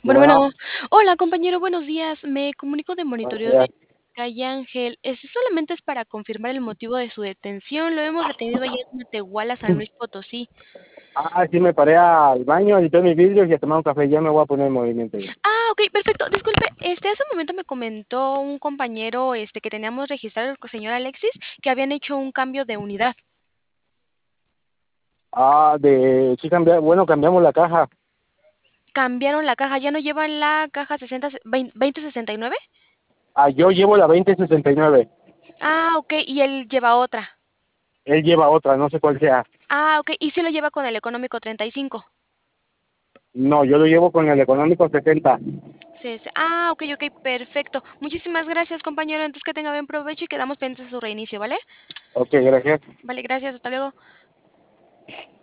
Bueno, Bueno, bueno. Hola, compañero, buenos días. Me comunico de buenos monitoreo de días. calle Ángel. Solamente es para confirmar el motivo de su detención. Lo hemos detenido allá en Matehuala, San Luis Potosí. Sí, me paré al baño, limpié mis vidrios y a tomar un café. Ya me voy a poner en movimiento ya. Ok, perfecto. Disculpe, hace un momento me comentó un compañero, que teníamos registrado, el señor Alexis, que habían hecho un cambio de unidad. Sí cambiamos la caja. Cambiaron la caja, ya no llevan la caja 2069. Yo llevo la 2069. Ok, y él lleva otra. Él lleva otra, no sé cuál sea. Ok, y sí lo lleva con el económico 35. No, yo lo llevo con el económico 70. Sí, sí. Ok, perfecto. Muchísimas gracias, compañero. Entonces que tenga buen provecho y quedamos pendientes de su reinicio, ¿vale? Ok, gracias. Vale, gracias. Hasta luego.